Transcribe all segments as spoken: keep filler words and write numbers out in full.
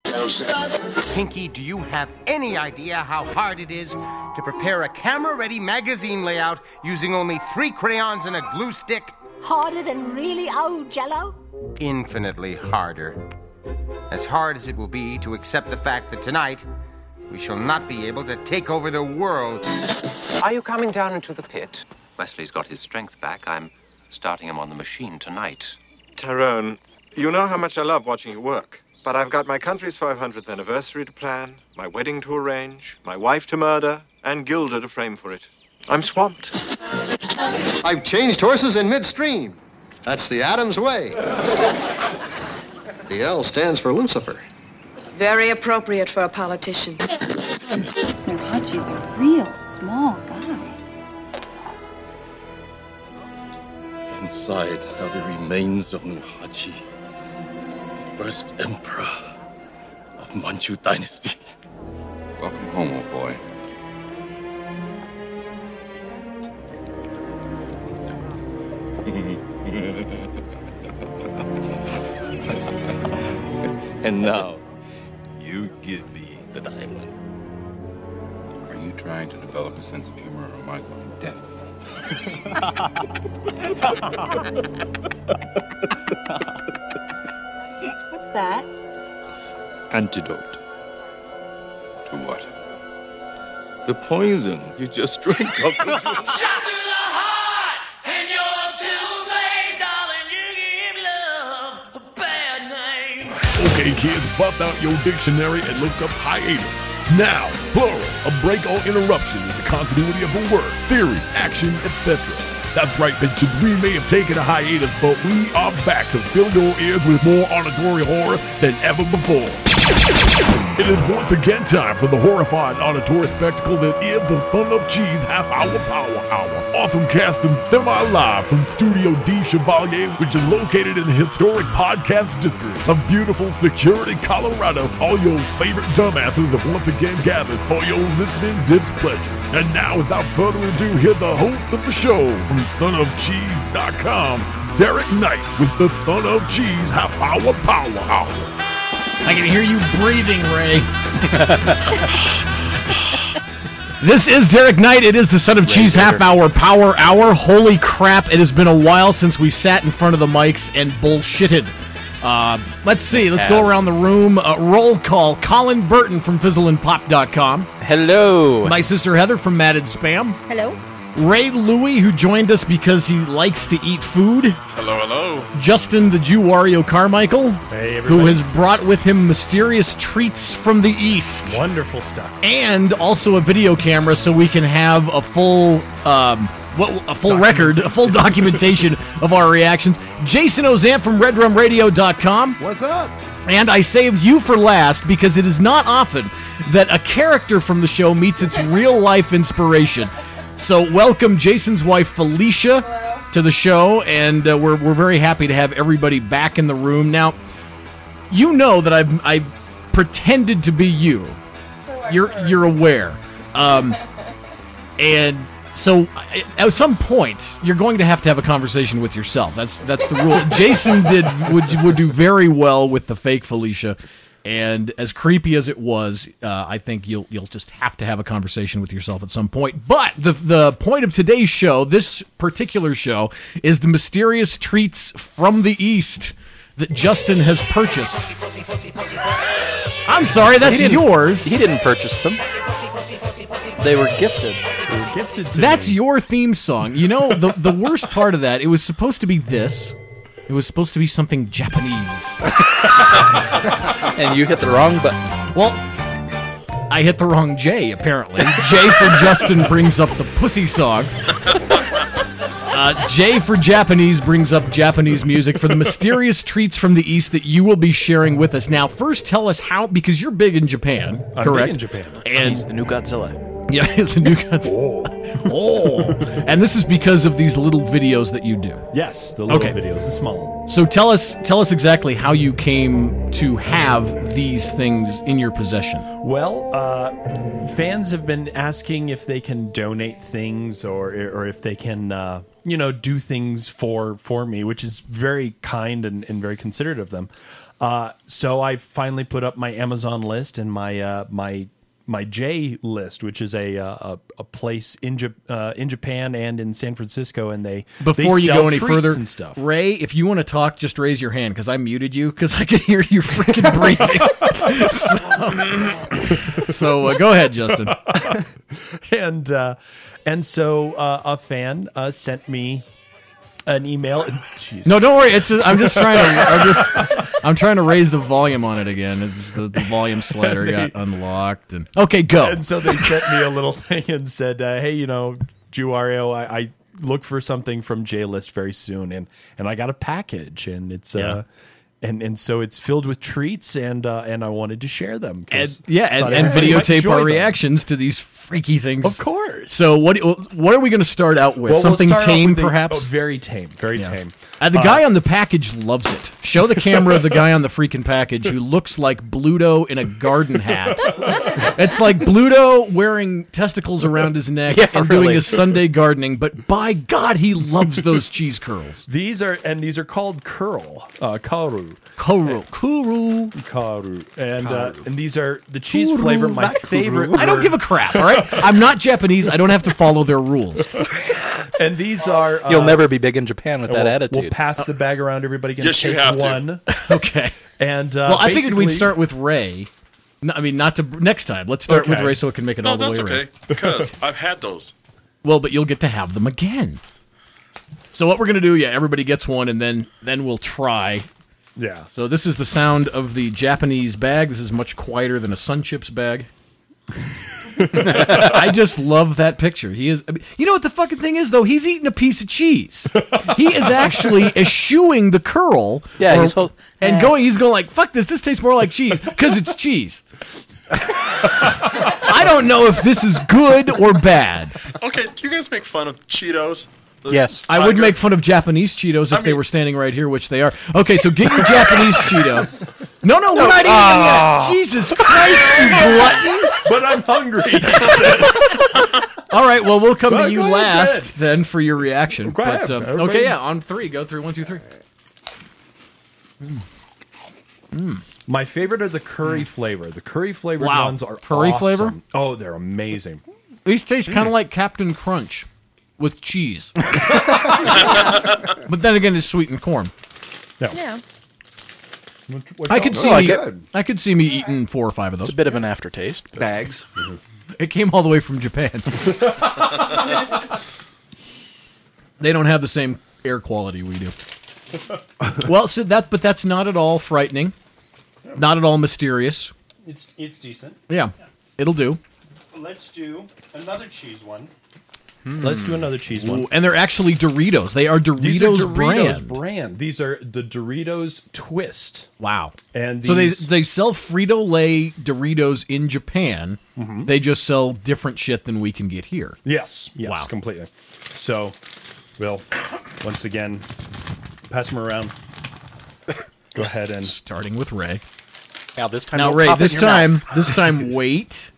Pinky, do you have any idea how hard it is to prepare a camera-ready magazine layout using only three crayons and a glue stick? Harder than really old Jell-O? Infinitely harder. As hard as it will be to accept the fact that tonight we shall not be able to take over the world. Are you coming down into the pit? Wesley's got his strength back. I'm starting him on the machine tonight. Tyrone, you know how much I love watching you work. But I've got my country's five hundredth anniversary to plan, my wedding to arrange, my wife to murder, and Gilda to frame for it. I'm swamped. I've changed horses in midstream. That's the Adams way. The L stands for Lucifer. Very appropriate for a politician. This Nuhachi's a real small guy. Inside are the remains of Nuhachi, first emperor of Manchu Dynasty. Welcome home, old boy. And now, you give me the diamond. Are you trying to develop a sense of humor, or am I going deaf? What's that? Antidote. To what? The poison you just drank up. Shot to the heart, and you're too late, darling. You give love a bad name. Okay, kids, bust out your dictionary and look up hiatus. Now, plural, a break or interruption is the continuity of a word, theory, action, et cetera. That's right, bitches, we may have taken a hiatus, but we are back to fill your ears with more auditory horror than ever before. It is once again time for the horrifying auditory spectacle that is the Son of Cheese half-hour power hour. Awesome casting semi-live from Studio D Chevalier, which is located in the historic podcast district of beautiful Security, Colorado. All your favorite dumbasses have once again gathered for your listening displeasure. And now, without further ado, here's the host of the show from son of cheese dot com, Derek Knight, with the Son of Cheese half-hour power hour. I can hear you breathing, Ray. This is Derek Knight. It is the Son of Cheese half-hour power hour. Holy crap, it has been a while since we sat in front of the mics and bullshitted. Uh, let's see. Let's As. go around the room. Uh, roll call. Colin Burton from fizzle and pop dot com. Hello. My sister Heather from Mad and Spam. Hello. Ray Louie, who joined us because he likes to eat food. Hello, hello. Justin the Jew Wario Carmichael. Hey, everybody. Who has brought with him mysterious treats from the East. Wonderful stuff. And also a video camera so we can have a full... Um, What, a full record, a full documentation of our reactions. Jason Ozamp from red rum radio dot com. What's up? And I saved you for last because it is not often that a character from the show meets its real-life inspiration. So welcome Jason's wife, Felicia, Hello. to the show, and uh, we're we're very happy to have everybody back in the room. Now, you know that I've I've pretended to be you. So you're you're aware. Um, and... So, at some point, you're going to have to have a conversation with yourself. That's that's the rule. Jason did would would do very well with the fake Felicia, and as creepy as it was, uh, I think you'll you'll just have to have a conversation with yourself at some point. But the the point of today's show, this particular show, is the mysterious treats from the East that Justin has purchased. I'm sorry, that's he yours. He didn't purchase them. They were gifted. They were gifted to That's me. your theme song. You know, the the worst part of that, it was supposed to be this. It was supposed to be something Japanese. And you hit the wrong button. Well, I hit the wrong J, apparently. J for Justin brings up the pussy song. Uh, J for Japanese brings up Japanese music for the mysterious treats from the East that you will be sharing with us. Now, first tell us how, because you're big in Japan, I'm correct? big in Japan. And He's the new Godzilla. Yeah, the new Godzilla. Oh. oh. And this is because of these little videos that you do. Yes, the little okay. videos, the small. So tell us tell us exactly how you came to have these things in your possession. Well, uh, fans have been asking if they can donate things or or if they can, uh, you know, do things for, for me, which is very kind and, and very considerate of them. Uh, so I finally put up my Amazon list and my uh, my my J list, which is a uh, a, a place in J- uh, in Japan and in San Francisco, and they Before they you sell go any treats further, and stuff. Ray, if you want to talk, just raise your hand because I muted you because I could hear you freaking breathing. so so uh, go ahead, Justin. and uh, and so uh, a fan uh, sent me an email. Jesus. No, don't worry. It's just, I'm just trying to. I'm just. I'm trying to raise the volume on it again. It's the, the volume slider They- got unlocked. And okay, go. And so they sent me a little thing and said, uh, "Hey, you know, Juario, I, I look for something from J List very soon, and and I got a package, and it's Yeah. uh, and and so it's filled with treats, and uh, and I wanted to share them. 'cause And, yeah, and, thought and everybody might videotape enjoy our them. reactions to these freaky things. Of course. So what? What are we going to start out with? Well, we'll Something start out tame, with the- perhaps. oh, very tame, very Yeah. tame. Uh, the Uh, guy on the package loves it. Show the camera of the guy on the freaking package who looks like Bluto in a garden hat. It's like Bluto wearing testicles around his neck Yeah, and really. doing his Sunday gardening. But by God, he loves those cheese curls. These are and these are called curl, uh, karu, Kuru, kuru, karu, and uh, and these are the cheese Kuru, flavor. My not favorite. I don't were- give a crap. All right, I'm not Japanese. I don't have to follow their rules. And these are. Uh, You'll never be big in Japan with that we'll, attitude. We'll pass the bag around. Everybody can Yes, you take have to. one. Okay. And uh, Well, I figured we'd basically- start with Ray. No, I mean, not to next time. Let's start with Okay. Ray so it can make it No, all the that's way okay around. because I've had those. Well, but you'll get to have them again. So what we're gonna do? Yeah, everybody gets one, and then then we'll try. Yeah. So this is the sound of the Japanese bag. This is much quieter than a Sun Chips bag. I just love that picture. He is. I mean, you know what the fucking thing is, though? He's eating a piece of cheese. He is actually eschewing the curl. Yeah, or- he's hold- and eh. going. He's going like, "Fuck this! This tastes more like cheese because it's cheese." I don't know if this is good or bad. Okay, do you guys make fun of Cheetos? The Yes. I would tiger? make fun of Japanese Cheetos if I they mean- were standing right here, which they are. Okay, so get your Japanese Cheeto. No, no, we're not eating them yet. Jesus Christ, you glutton! But I'm hungry. All right, well, we'll come Well, to you go ahead, last then for your reaction. Go ahead, But, um, everybody. okay, yeah, on three. Go through one, two, three. My favorite are the curry flavor. The curry flavored Wow. ones are Curry awesome. flavor? Oh, they're amazing. These taste kind of like Captain Crunch with cheese. But then again, it's sweetened corn. Yeah. I could see Oh, me, good. I could see me eating four or five of those. It's a bit of an aftertaste. but- Bags. It came all the way from Japan. They don't have the same air quality we do. Well, so that, but that's not at all frightening, not at all mysterious. It's it's decent. Yeah, it'll do. Let's do another cheese one. Let's do another cheese one. Ooh, and they're actually Doritos. They are Doritos, These are Doritos brand. brand. These are the Doritos Twist. Wow. And So they these, they sell Frito-Lay Doritos in Japan. Mhm. They just sell different shit than we can get here. yes, yes, Wow. completely. So, we'll once again pass them around. Go ahead and Starting with Ray. Now this time, Now, don't Ray, pop it this in your time, mouth. this time, wait.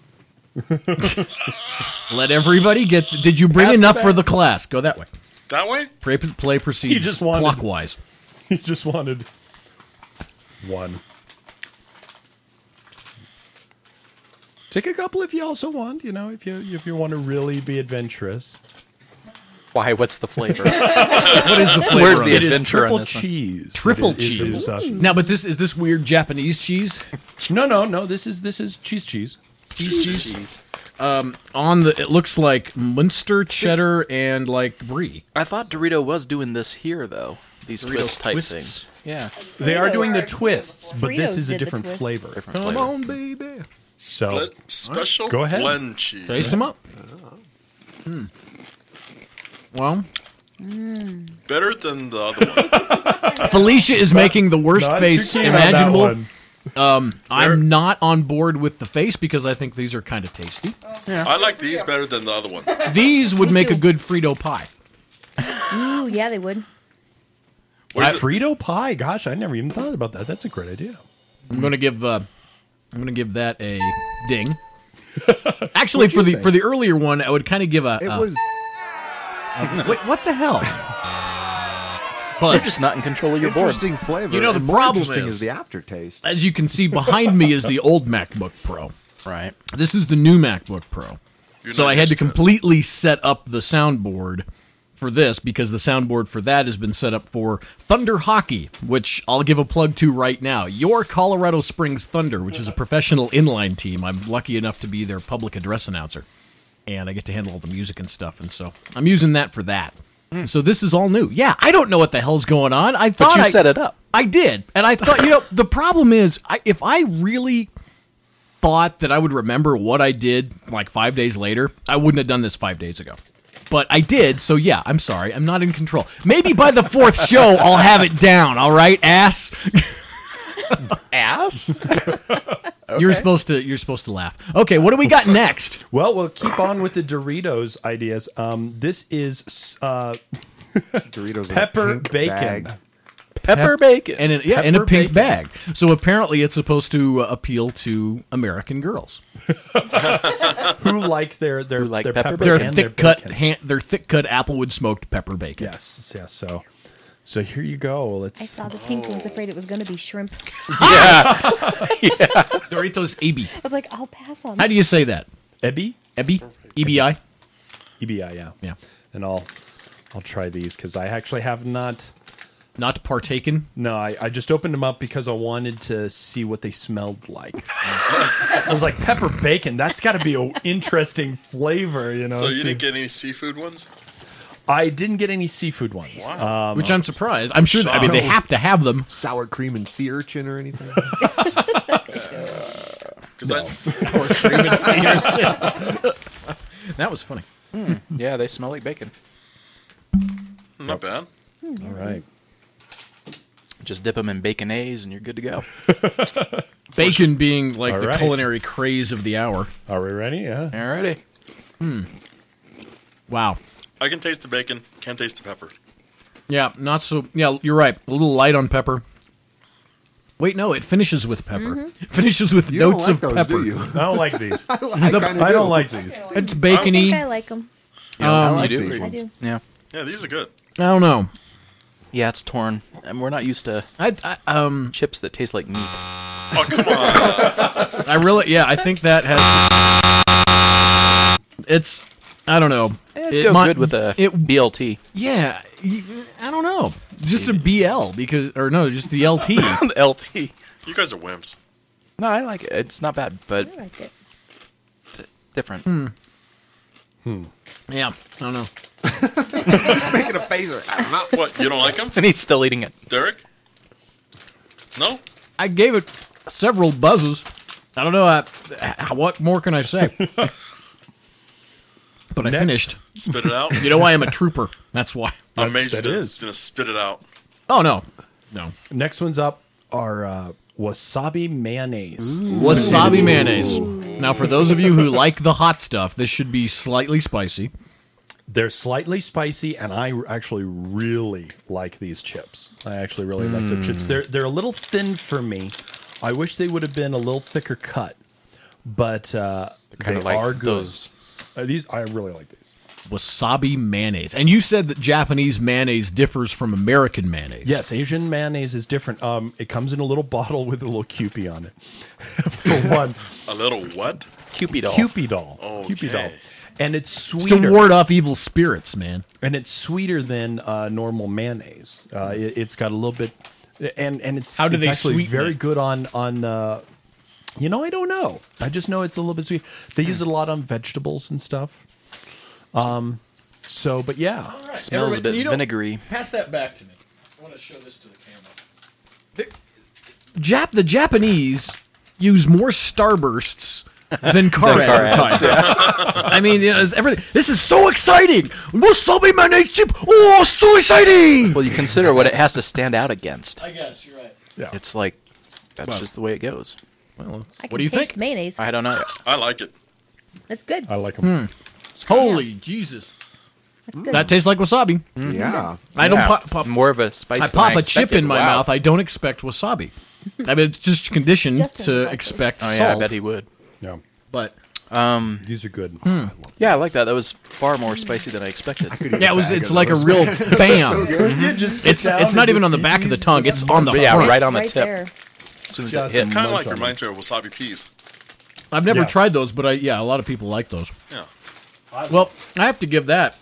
Let everybody get. Did you bring Pass the enough for bag. the class? Go that way. That way? Play, play proceeds He just wanted- clockwise. he just wanted one. Take a couple if you also want. You know, if you if you want to really be adventurous. Why? What's the flavor? What is the flavor? Where's of the it? It is adventure on triple this one? cheese. Triple It is- cheese. it is, uh, Now, but this is this weird Japanese cheese. no, no, no. This is this is cheese cheese. Cheese, cheese. Um, on the it looks like Munster cheddar and like brie. I thought Dorito was doing this here though. These Dorito twist type twists. things. Yeah. They are Fritos doing the are- twists, but this Fritos is a did the different twist. flavor. Different Come flavor. on, baby. So Blend- special Go ahead. blend cheese. Taste them up. Hmm. Well, Better than the other one. Felicia is making the worst Not face too keen on that imaginable. one. Um, They're- I'm not on board with the face because I think these are kind of tasty. I like these better than the other one. These would Me make a too. good Frito pie. Ooh, yeah, they would. Where's it- Frito pie. Gosh, I never even thought about that. That's a great idea. I'm gonna give uh, I'm gonna give that a ding. Actually, What'd for you the think? for the earlier one, I would kind of give a. It a- was. a- wait, what the hell? But You're just not in control of your board. Interesting flavor. You know, the and more problem interesting is- is the aftertaste. as you can see behind me is the old MacBook Pro. Right. This is the new MacBook Pro. You're So not I had to used to it. completely set up the soundboard for this because the soundboard for that has been set up for Thunder Hockey, which I'll give a plug to right now. Your Colorado Springs Thunder, which is a professional inline team. I'm lucky enough to be their public address announcer. And I get to handle all the music and stuff. And so I'm using that for that. Mm. So this is all new. Yeah, I don't know what the hell's going on. I thought But you I, set it up. I did. And I thought, you know, the problem is I, if I really thought that I would remember what I did like five days later, I wouldn't have done this five days ago. But I did, so yeah, I'm sorry. I'm not in control. Maybe by the fourth show, I'll have it down, all right, ass? Ass? You're supposed to you're supposed to laugh. Okay, what do we got next? Well, we'll keep on with the Doritos ideas. Um, this is uh, Doritos in a pepper pink bacon. bag. Pepper bacon. And in, yeah, in a Pepper pink bacon. bag. So apparently it's supposed to uh, appeal to American girls. Who like their their, Who like their pepper pepper, Their and their thick cut bacon. hand, their thick cut applewood smoked pepper bacon. Yes, yes. So, so here you go. Let's. I saw the pink and was afraid it was going to be shrimp. Doritos A B. I was like, I'll pass on How that. do you say that? Ebi? Ebi? E B I? E B I, yeah, Yeah. And I'll I'll try these because I actually have not. Not partaken? No, I, I just opened them up because I wanted to see what they smelled like. I was like, pepper bacon. That's got to be an interesting flavor, you know. So you see- didn't get any seafood ones? I didn't get any seafood ones. Um, Which I'm surprised. I'm sure, I mean, they have to have them. Sour cream and sea urchin or anything? That was funny. Mm, yeah, they smell like bacon. Not bad. All right. Just dip them in baconaise and you're good to go. Bacon being like All the right. culinary craze of the hour. Are we ready? Yeah. Alrighty. Hmm. Wow. I can taste the bacon, can't taste the pepper. Yeah, not so. Yeah, you're right. A little light on pepper. Wait, no, it finishes with pepper. It finishes with You don't notes like of those, pepper. do you? I don't like these. I, I The- kinda I don't do. like these. It's I bacony. think I like them. Yeah, Um, I I do. like these I ones. do. Yeah. Yeah, these are good. I don't know. Yeah, it's torn. And we're not used to I, I um chips that taste like meat. Oh, come on. I really yeah, I think that has it's I don't know. It'd It go might- good with a it B L T. yeah, y- I don't know. Just a B L because or no, just the L T. The L T. You guys are wimps. No, I like it. It's not bad, but I like it. different. Hmm. Yeah, I don't know. He's making a face. Like, I don't know. What, you don't like them? And he's still eating it. Derek? No? I gave it several buzzes. I don't know I, h- what more can I say. But I Next. finished. Spit it out? You know why I'm a trooper. That's why. I'm amazed you that didn't, is. didn't spit it out. Oh no. No. Next one's up are uh, wasabi mayonnaise. Wasabi mayonnaise. Now, for those of you who like the hot stuff, this should be slightly spicy. They're slightly spicy, and I actually really like these chips. I actually really like the chips. They're they're a little thin for me. I wish they would have been a little thicker cut, but uh, they Kind of like are good. those. Uh, these I really like these. Wasabi mayonnaise. And you said that Japanese mayonnaise differs from American mayonnaise. Yes, Asian mayonnaise is different. Um, it comes in a little bottle with a little Kewpie on it. For one, A little what? Kewpie doll. Kewpie doll. Okay. Kewpie doll. And it's It's sweeter. to ward off evil spirits, man. and it's sweeter than uh, normal mayonnaise. Uh, it, it's got a little bit, and and it's How do it's they actually sweeten very it? good on on. Uh, you know, I don't know. I just know it's a little bit sweet. They use it a lot on vegetables and stuff. Um, so, but yeah, Smells a bit you know- vinegary. Pass that back to me. I want to show this to the camera. The, Jap, the Japanese use more Starbursts than car Than car ads, advertising. I mean, you know, it's everything. This is so exciting. Wasabi mayonnaise chip. Oh, so exciting. Well, you consider what it has to stand out against. I guess you're right. It's like that's Well. just the way it goes. Well, I can what do you taste think? mayonnaise. I don't know. I like it. That's good. I like them. Holy Jesus. That's good. That tastes like wasabi. Yeah. I don't Yeah, pop, pop more of a spice. I than I pop a chip expected. in my Wow. mouth. I don't expect wasabi. I mean, it's just conditioned Justin to likes it. expect Oh salt. yeah, I bet he would. Yeah. But Um, These are good. Hmm. Yeah, I like that. That was far more spicy than I expected. Yeah, it was. It's like a real bam. just It's it's not even on the back of the tongue. It's on the yeah, front. right on the Right tip. there. As soon as Just it hit. Kind of munch like on reminds me of wasabi peas. I've never Yeah. tried those, but I yeah, a lot of people like those. Yeah. Well, I have to give that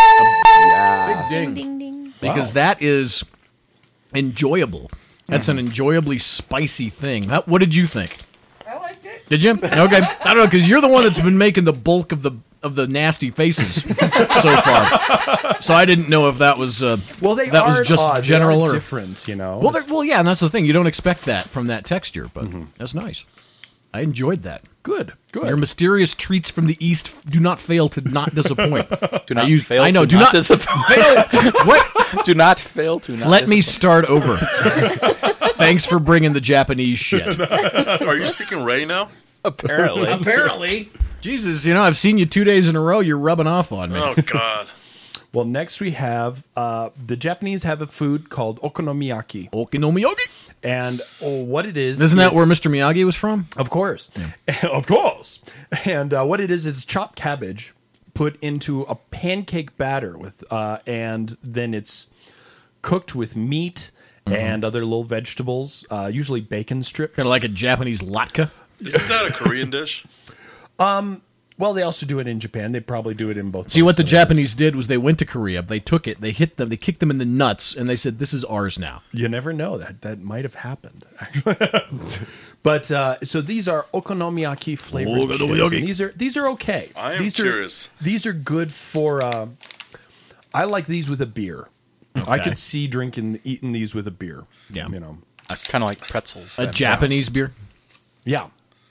a big Ding, ding, ding, ding. because Wow. that is enjoyable. That's an enjoyably spicy thing. How- what did you think? I liked it. Did you? Okay, I don't know because you're the one that's been making the bulk of the of the nasty faces so far. So I didn't know if that was uh, Well, they that are was just odd. general they are or different, you know. well, they're- well, yeah, and that's the thing. You don't expect that from that texture, but that's nice. I enjoyed that. good, good. Your mysterious treats from the east do not fail to not disappoint. Do not I use- fail I know. to do not not disappoint. fail. What? Do not fail to not Let me disappoint. start over. Thanks for bringing the Japanese shit. Are you speaking Ray now? Apparently. Apparently, Jesus, you know I've seen you two days in a row. You're rubbing off on me. Oh, God. Well, next we have uh, the Japanese have a food called okonomiyaki, Okonomiyaki. and oh, what it is Isn't that is- where Mister Miyagi was from? Of course, of course. And uh, what it is is chopped cabbage put into a pancake batter with, uh, and then it's cooked with meat and other little vegetables, uh, usually bacon strips. Kind of like a Japanese latke. Isn't that a Korean dish? Um. Well, they also do it in Japan. They probably do it in both. See, what the places. Japanese did was they went to Korea, they took it, they hit them, they kicked them in the nuts, and they said, "This is ours now." You never know that that might have happened. Actually. But uh, so these are okonomiyaki flavored chips, Okonomiyaki. and these are these are okay. I am these curious. Are, these are good for. Uh, I like these with a beer. I Okay. could see drinking eating these with a beer. Yeah. You know. Kind of like pretzels. A then. Japanese beer. Yeah.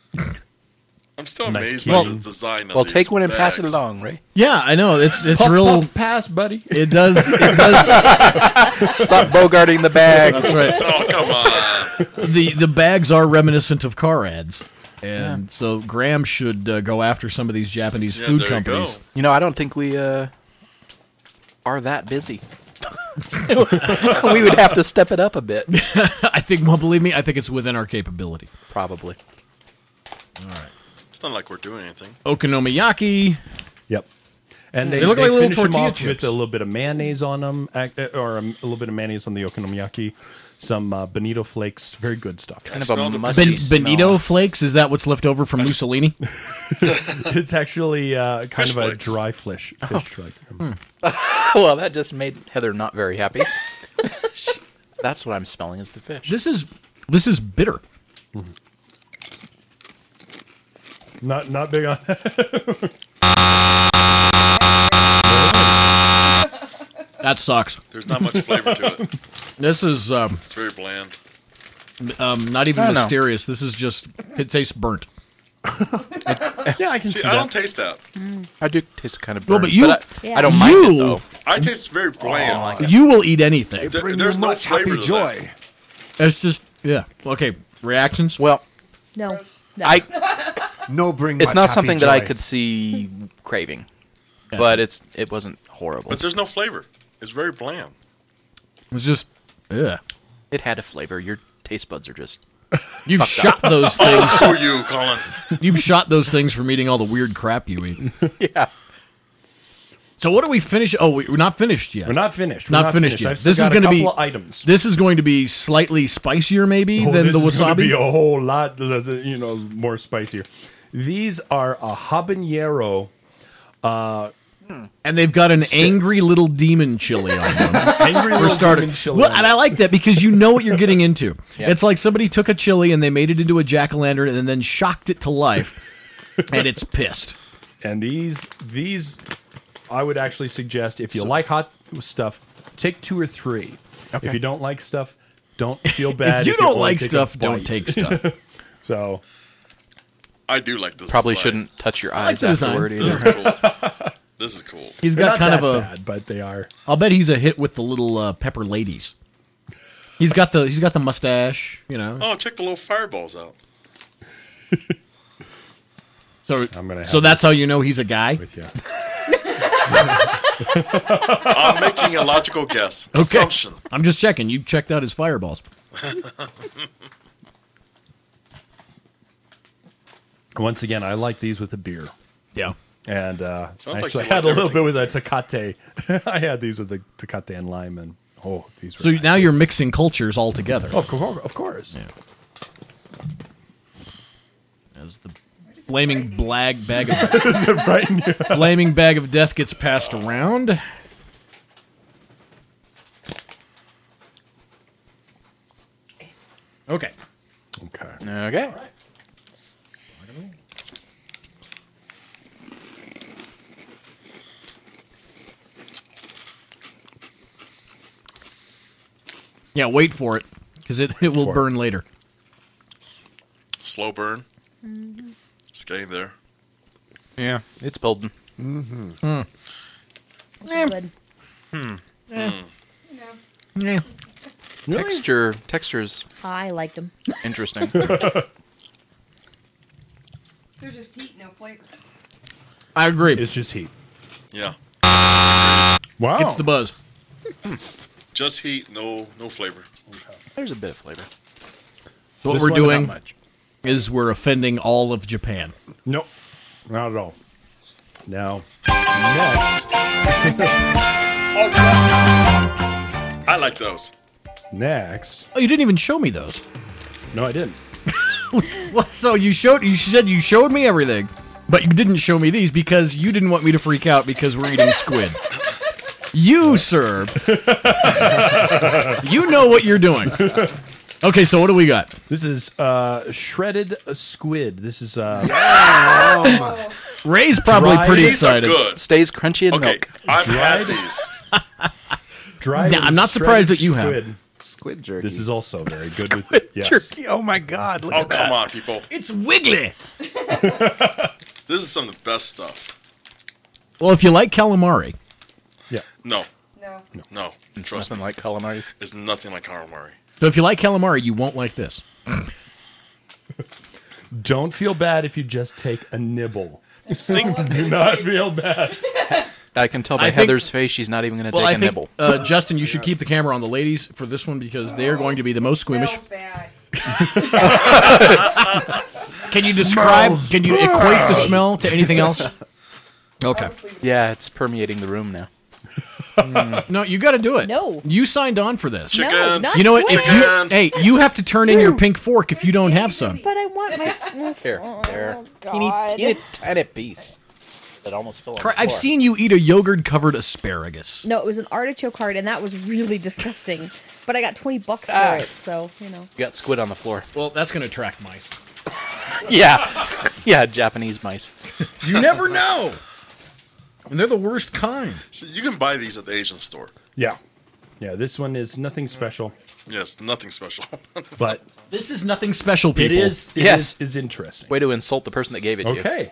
I'm still Nice amazed kitty. by the design of Well, these take one and pass it bags. along, Ray. Yeah, I know. It's it's Puff, real. puff, pass, buddy. It does. It does. Stop bogarting the bag. That's right. Oh, come on. The the bags are reminiscent of car ads, and so Graham should uh, go after some of these Japanese Yeah, food there you go. companies. You know, I don't think we uh, are that busy. We would have to step it up a bit. I think. Well, believe me, I think it's within our capability. Probably. All right. It's not like we're doing anything. Okonomiyaki. Yep. And they, They look they like little finish them tortilla off chips. with a little bit of mayonnaise on them, ac- or a, a little bit of mayonnaise on the okonomiyaki, some uh, bonito flakes, very good stuff. Kind of smell a the- musty Ben, smell. Benito flakes. Is that what's left over from Mussolini? It's actually uh, kind Fish of a flakes. dry fish. fish like. Well, that just made Heather not very happy. That's what I'm smelling is the fish. This is this is bitter. Not not big on That sucks. There's not much flavor to it. This is um, It's very bland. um, not even I don't know. mysterious. This is just it tastes burnt. Yeah, I can see, See, I that. don't taste that. I do taste kind of Well, burnt, but you- I, Yeah. I don't mind You- it though. I taste very bland. like it. You will eat anything. There- Bring there's you no much flavor happy to joy. It's just yeah. Okay, reactions. Well, No. no. I No, bring. it's much not happy something that I joy. could see craving, Gotcha. but it's it wasn't horrible. But there's no flavor. It's very bland. It's just yeah. It had a flavor. Your taste buds are just You've Fucked shot up. those Oh, things. screw you, Colin. You've shot those things from eating all the weird crap you eat. yeah. So what do we finish? Oh, we- we're not finished yet. We're not finished. We're Not, not finished, finished. yet. I've still This is got a going to be couple of items. This is going to be slightly spicier, maybe Oh, than this the is gonna wasabi. be a whole lot, uh, you know, more spicier. These are a habanero. Uh, and they've got an Sticks. angry little demon chili on them. angry For little starters. demon chili Well, on and it. I like that because you know what you're getting into. Yeah. It's like somebody took a chili and they made it into a jack-o'-lantern and then shocked it to life, and it's pissed. And these, these, I would actually suggest if you like hot stuff, take two or three. Okay. If you don't like stuff, don't feel bad. If you if don't only like take a stuff, don't bite. take stuff. So I do like this. Probably design. shouldn't touch your I like eyes the design. afterward This either. is cool. This is cool. He's they're got not kind that of a. bad, but they are. I'll bet he's a hit with the little uh, pepper ladies. He's got the he's got the mustache, you know. Oh, check the little fireballs out. So I'm gonna have so that's how you know he's a guy. With you. I'm making a logical guess. Okay. Assumption. I'm just checking. You checked out his fireballs. Once again, I like these with a beer. Yeah. And uh, I Sounds like actually you had like a little everything. bit with a Tecate. I had these with the Tecate and lime, and oh, these were So nice. now you're mixing cultures all together. Oh, of course. Of course. Yeah. As the flaming blag bag of flaming bag of death gets passed around. Okay. Okay. Okay. Yeah, wait for it, because it, it will For it. burn later. Slow burn. It's getting there. Yeah, it's building. Mm-hmm. Eh. Good. Hmm. Eh. Yeah. Texture, texture's I liked them. interesting. There's just heat, no flavor. I agree. It's just heat. Yeah. Wow. It's the buzz. Just heat, no no flavor. There's a bit of flavor. So what This we're one, not doing much. is we're offending all of Japan. Nope. Not at all. Now, next. Oh, yes. I like those. Next. Oh, you didn't even show me those. No, I didn't. Well, so you showed you said you showed me everything, but you didn't show me these because you didn't want me to freak out because we're eating squid. You, sir, you know what you're doing. Okay, so what do we got? This is uh, shredded squid. This is uh, Ray's probably Dried- pretty These are excited. good. Stays crunchy in Okay, milk. I've Dried- had these. dried. Yeah, I'm and not surprised shredded that you have. squid. Squid jerky. This is also very good with yes. Jerky. Oh my god. Look Oh, at that. come on, people. It's wiggly. This is some of the best stuff. Well, if you like calamari, Yeah. No. No. No. It's Trust nothing me. like calamari. It's nothing like calamari. so if you like calamari, you won't like this. Don't feel bad if you just take a nibble. Think, Do not feel bad. I can tell by I think- Heather's face she's not even going to Well, take I a think, nibble. uh, Justin, you should keep the camera on the ladies for this one because they are going to be the most squeamish. Smells bad. Can you describe? Can you equate the smell to anything else? Okay. Yeah, it's permeating the room now. No, you got to do it. No. You signed on for this. Chicken. No, not You know what? If squid. you, hey, you have to turn in your pink fork if you don't have some. But I want my. Here, there. Oh, Teeny, God. teeny, tiny piece. That almost fell on Cry- the I've floor. seen you eat a yogurt-covered asparagus. No, it was an artichoke heart, and that was really disgusting. But I got twenty bucks for Ah. it, so you know. You got squid on the floor. Well, that's going to attract mice. Yeah. Yeah, Japanese mice. You never know. And they're the worst kind. So you can buy these at the Asian store. Yeah. Yeah, this one is nothing special, Yes, nothing special. but This is nothing special, it people. is it Yes. is, is interesting. Way to insult the person that gave it to you. Okay.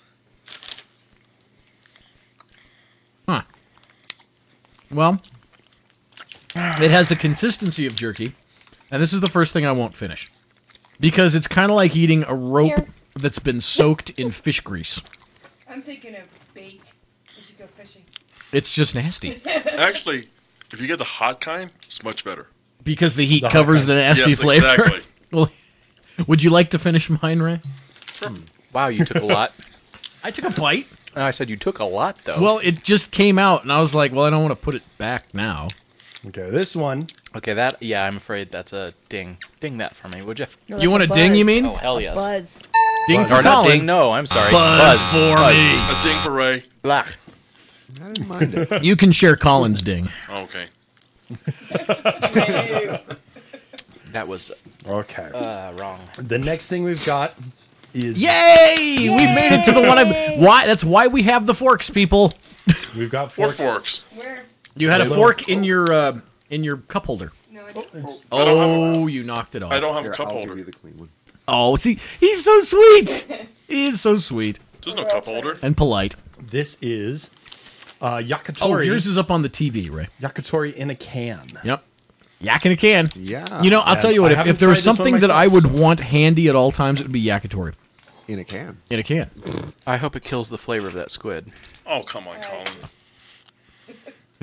Huh. Well, it has the consistency of jerky, and this is the first thing I won't finish. Because it's kind of like eating a rope Here. that's been soaked in fish grease. I'm thinking of bait. We should go fishing. It's just nasty. Actually, if you get the hot kind, it's much better. Because the heat The hot covers kind. the nasty Yes, flavor. exactly. Well, would you like to finish mine, Ray? Wow, you took a lot. I took a bite. No, I said you took a lot, though. Well, it just came out, and I was like, well, I don't want to put it back now. Okay, this one. okay, that, yeah, I'm afraid that's a ding. Ding that for me, would you? No, You that's want a ding, buzz. you mean? Oh, hell yes. Buzz. Ding Buzz. for Or not Colin. ding, no, I'm sorry. Buzz for Buzz. me. A ding for Ray. Blah. I didn't mind it. You can share Colin's ding. Okay. That was Okay. uh, wrong. The next thing we've got is Yay! We made it to the one. I, why? That's why we have the forks, people. we've got Four forks. forks. Where? You had a Little- fork in your uh, in your cup holder. No, I don't. I don't have Oh, you knocked it off. I don't have Here, a cup I'll holder. give you the clean one. Oh, see, he's so sweet. He is so sweet There's no cup holder. and polite. This is uh, Oh, yakitori. yours is up on the T V, Ray. yakitori in a can. Yep. Yak in a can. Yeah. You know, I'll And tell you what. I If, haven't if there was tried this one something that I myself, would so- want handy at all times, it would be yakitori In a can. in a can. I hope it kills the flavor of that squid. Oh, come on, Colin.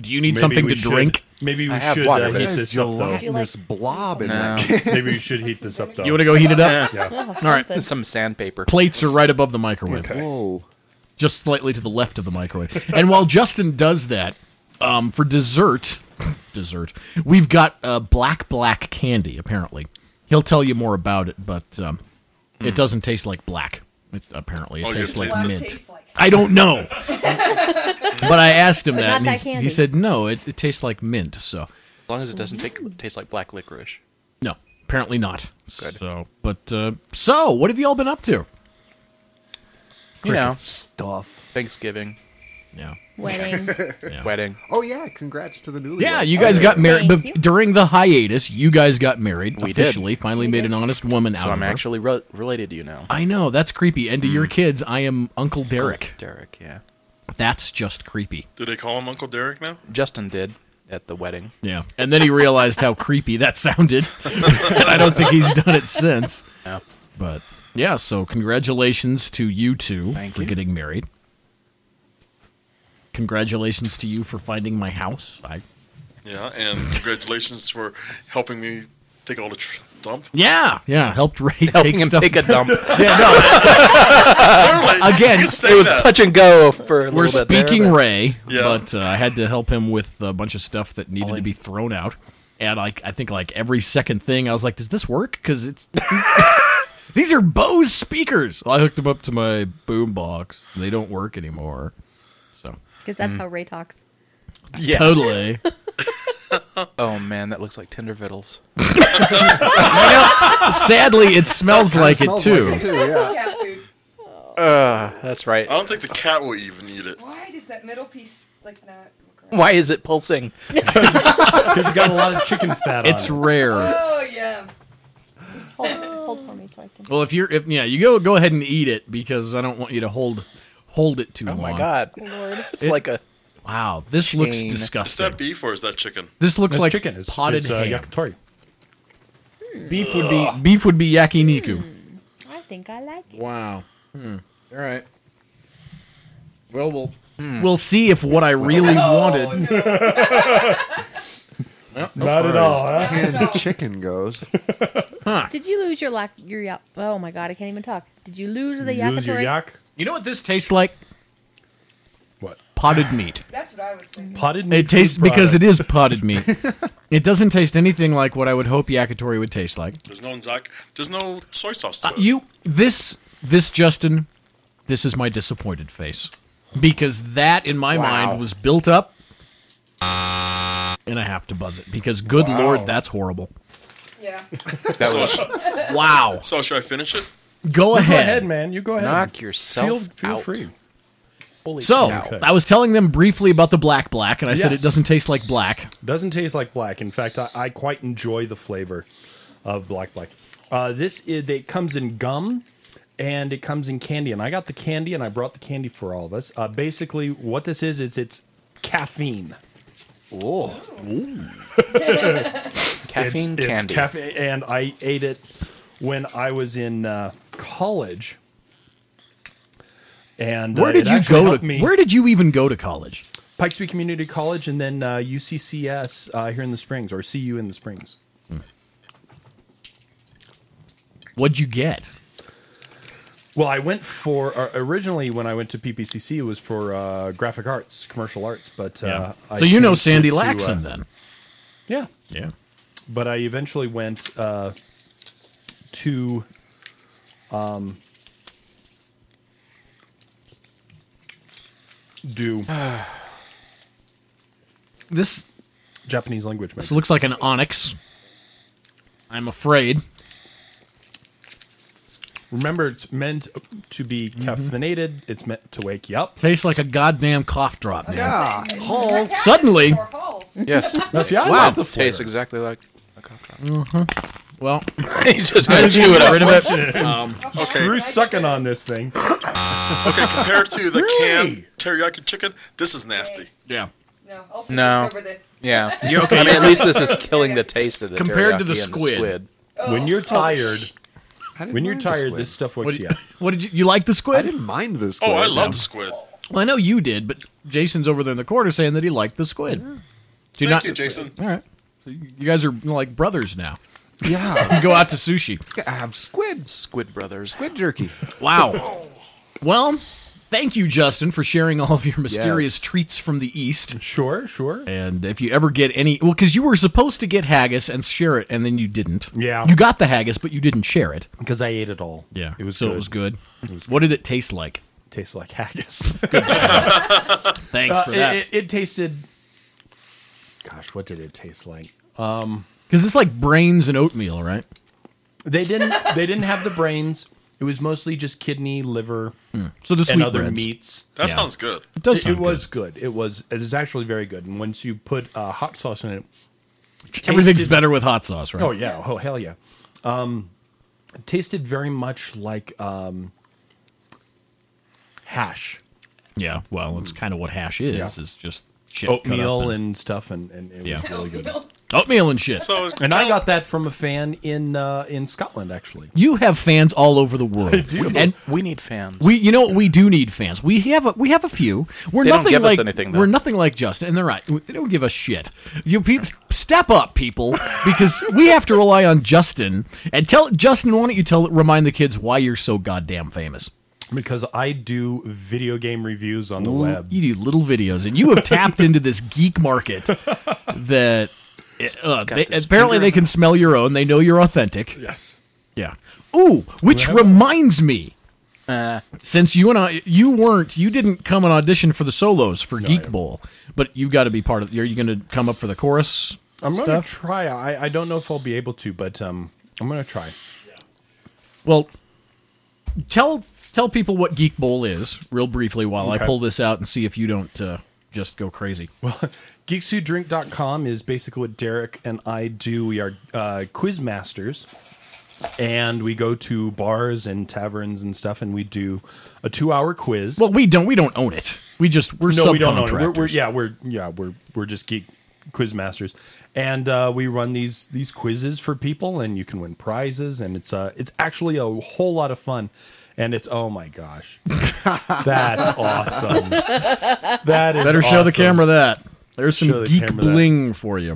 Do you need Maybe something we to should- drink? Maybe we I have should water, uh, but heat it's this up, though. Gelatinous blob in No. that can. Maybe we should heat this up, though. You want to go heat it up? Yeah. Oh, All right. something. Some sandpaper. Plates are right above the microwave. Okay. Whoa. Just slightly to the left of the microwave. And while Justin does that, um, for dessert, dessert, we've got uh, black black candy. Apparently, he'll tell you more about it, but um, it doesn't taste like black. It, apparently, it Oh, tastes you like taste it. mint. Tastes like. I don't know, but I asked him But that, not and that he's- candy. he said no. It, it tastes like mint. So As long as it doesn't take, taste like black licorice. no, apparently not. Good. So, but uh, so what have you all been up to? You know, Stuff. Thanksgiving, Yeah. Wedding. Yeah. wedding. Oh yeah, congrats to the newlyweds. Yeah, you guys got married, Thank but you. during the hiatus, you guys got married We did. officially. Finally, We made did. an honest woman So out I'm of her. actually re- related to you now. I know that's creepy. And to your kids, I am Uncle Derek. Derek, yeah. That's just creepy. Do they call him Uncle Derek now? Justin did at the wedding. Yeah. And then he realized how creepy that sounded, and I don't think he's done it since. No. But yeah, so congratulations to you two Thank for you. getting married. Congratulations to you for finding my house. I Yeah, and congratulations for helping me take all the tr- dump. yeah, yeah, helped Ray Helping take him stuff. take a dump. Yeah, no. Literally, Again, you it say It was that. touch and go for a We're little bit there, speaking but- Ray, Yeah. but uh, I had to help him with a bunch of stuff that needed All to in. be thrown out. And like I think like every second thing, I was like, "Does this work?" Because it's these are Bose speakers. I hooked them up to my boom box. They don't work anymore. So Because that's how Ray talks. Yeah. totally. Oh man, that looks like Tender Vittles. Sadly, it smells like it Smells too. like it too, yeah. Cat food. Uh, that's right. I don't think the cat will even eat it. Why does that middle piece like not look right? Why is it pulsing? Because it's got a lot of chicken fat It's on it. rare. Oh yeah. Hold, hold for me so I can. Well, if you're, if, yeah, you go go ahead and eat it because I don't want you to hold hold it too Oh long. my god. Lord. It's It- like a Wow, this looks Chain. Is disgusting. that beef or is that chicken? This looks It's like chicken. It's, potted it's, uh, ham. yakitori. Beef would be beef would be yakiniku. I think I like it. Wow. Hmm. All right. Well, we'll we'll see if what I really wanted. Well, Not at all, huh? Canned chicken goes. Huh. Did you lose your lac your yak? Oh my god, I can't even talk. Did you lose the You lose your yakitori? yak? You know what this tastes like? What? Potted meat. That's what I was thinking. Potted meat. It tastes food because it product. is potted meat. It doesn't taste anything like what I would hope yakitori would taste like. There's no zac- There's no soy sauce to Uh, it. you this this Justin, this is my disappointed face because that in my Wow. mind was built up, and I have to buzz it because good Wow. lord, that's horrible. Yeah. that So, was sh- Wow. so should I finish it? Go You ahead. Go ahead, man. You go ahead. knock Feel, yourself feel out. free. Holy So cow. Okay. I was telling them briefly about the black black, and I said it Yes. doesn't taste like black. Doesn't taste like black. In fact, I, I quite enjoy the flavor of black black. Uh, this is, it comes in gum and it comes in candy, and I got the candy and I brought the candy for all of us. Uh, basically, what this is is it's caffeine. Whoa. Caffeine it's, candy. It's caffeine, and I ate it when I was in uh, college. And Where uh, did it you actually go helped to? me. Where did you even go to college? Pikes Peak Community College, and then uh, U C C S uh, here in the Springs, or C U in the Springs. What'd you get? Well, I went for uh, originally when I went to P P C C, it was for uh, graphic arts, commercial arts. But uh, I So you know changed Sandy it to, uh, Laxon then? Yeah, Yeah. but I eventually went uh, to um, do This Japanese language. this Major. looks like an onyx. I'm afraid. Remember, it's meant to be caffeinated. It's meant to wake you up. Tastes like a goddamn cough drop, man. Yeah. Hall suddenly. Or Halls. Yes. That's yeah. I Wow. love the flavor. Tastes exactly like a cough drop. Well, He's just how gonna did you chew it get up. rid of it? Um, Okay. Screw sucking on this thing. Okay, compared to the Really? canned teriyaki chicken, this is nasty. yeah. No, I'll take No. this over the. Yeah. You okay? I mean, at least this is killing the taste of the Compared to teriyaki the and squid. squid. When you're tired, I didn't when you're mind the tired, squid. this stuff What wakes did, you you, up. what did you? You like the I squid? didn't mind the squid. Oh, I love the squid. Well, I know you did, but Jason's over there in the corner saying that he liked the squid. Do Thank not, you, Jason. All right. So you guys are like brothers now. Yeah. You go out to sushi. Have squid. Squid Brothers. Squid jerky. Wow. Well, thank you, Justin, for sharing all of your mysterious Yes. treats from the East. Sure, sure. And if you ever get any... Well, because you were supposed to get haggis and share it, and then you didn't. Yeah. You got the haggis, but you didn't share it. Because I ate it all. Yeah. It was so good. it was good. It was What did it taste like? Tastes like haggis. Thanks Uh, for that. It, it tasted... Gosh, what did it taste like? Um, Because it's like brains and oatmeal, right? They didn't. They didn't have the brains. It was mostly just kidney, liver, So the and other sweetbreads. meats. That Yeah. sounds good. It does It, sound it was good. It was. It was actually very good. And once you put uh, hot sauce in it, it Everything's tasted- better with hot sauce, right? Oh yeah. Oh hell yeah. Um, it tasted very much like um, hash, Yeah, well, it's kind of what hash is. Yeah. It's just shit cut up oatmeal and- and stuff, and, and it Yeah. was really good. Oatmeal and shit. So it's And I kinda- got that from a fan in uh, in Scotland, actually. You have fans all over the world. I do. And We need fans. we, you know what? We do need fans. We have a, we have a few. We're They don't nothing give us like anything, though. we're nothing like Justin, and they're right. They don't give us shit. You pe- step up, people, because we have to rely on Justin. And tell Justin, why don't you tell remind the kids why you're so goddamn famous? Because I do video game reviews on the web. You do little videos, and you have tapped into this geek market that uh, got they, this apparently finger they can in smell your own. They know you're authentic. Yes. Yeah. Ooh, which Whatever. reminds me, Uh, since you and I, you weren't, you didn't come and audition for the solos for Geek Bowl, but you got to be part of. Are you going to come up for the chorus I'm going to stuff? try. I, I don't know if I'll be able to, but um, I'm going to try. Well, tell tell people what Geek Bowl is, real briefly, while Okay. I pull this out and see if you don't uh, just go crazy. Well, geeks who drink dot com is basically what Derek and I do. We are uh, quiz masters, and we go to bars and taverns and stuff, and we do a two-hour quiz. Well, we don't. We don't own it. We just we're no, we don't own it. subcontractors. We're, we're, yeah, we're yeah, we're we're just geek quiz masters, and uh, we run these these quizzes for people, and you can win prizes, and it's uh it's actually a whole lot of fun, and it's oh my gosh, that's awesome. That is Better show the awesome. camera that. There's some Show the geek camera that. bling for you.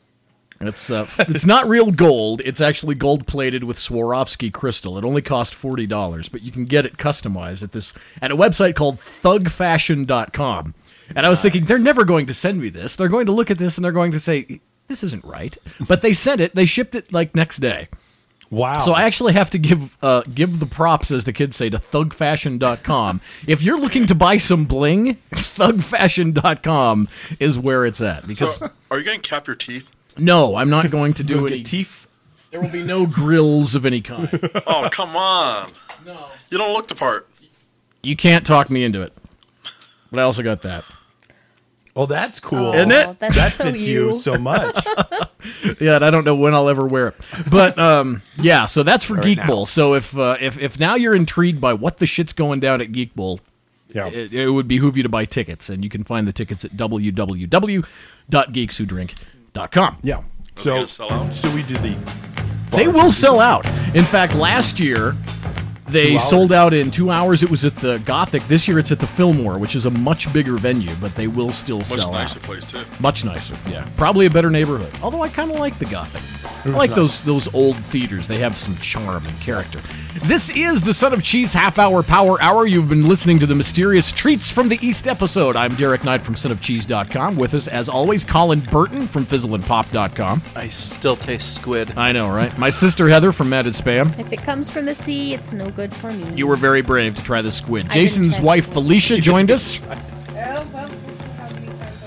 It's uh, it's not real gold. It's actually gold plated with Swarovski crystal. It only cost forty dollars, but you can get it customized at this at a website called thug fashion dot com. And I was thinking they're never going to send me this. They're going to look at this and they're going to say this isn't right. But they sent it. They shipped it like next day. Wow. So I actually have to give uh, give the props, as the kids say, to thug fashion dot com. If you're looking to buy some bling, thug fashion dot com is where it's at. Because So, are you going to cap your teeth? no, I'm not going to do Go any get teeth. There will be no grills of any kind. Oh, come on. No. You don't look the part. You can't talk me into it. But I also got that. Oh, that's cool. Isn't it? That's That so fits you. you so much. Yeah, and I don't know when I'll ever wear it. But um, yeah, so that's for Right Geek now. Bowl. So if uh, if if now you're intrigued by what the shit's going down at Geek Bowl, Yeah. it, it would behoove you to buy tickets, and you can find the tickets at w w w dot geeks who drink dot com. Yeah. they So, gonna sell out? so we did the. They will sell out. In fact, last year they Two sold hours. out in two hours. It was at the Gothic. This year it's at the Fillmore, which is a much bigger venue, but they will still Much sell nicer out. place, too. Much nicer, yeah. Probably a better neighborhood. Although I kind of like the Gothic. I like those those old theaters. They have some charm and character. This is the Son of Cheese Half Hour Power Hour. You've been listening to the Mysterious Treats from the East episode. I'm Derek Knight from son of cheese dot com. With us, as always, Colin Burton from fizzle and pop dot com. I still taste squid. I know, right? My sister Heather from Mad at Spam. If it comes from the sea, it's no good for me. You were very brave to try the squid. I didn't Jason's try wife the Felicia joined us. Oh, well, we'll see how many times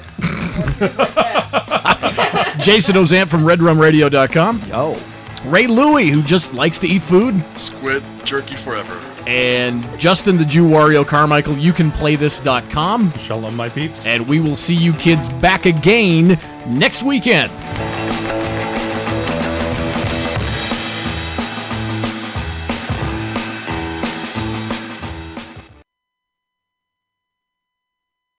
I do this. Or like that. Jason Ozant from red rum radio dot com. Yo. Ray Louie, who just likes to eat food. Squid jerky forever. And Justin the Jew Wario Carmichael, you can play this dot com. Shalom, my peeps. And we will see you kids back again next weekend.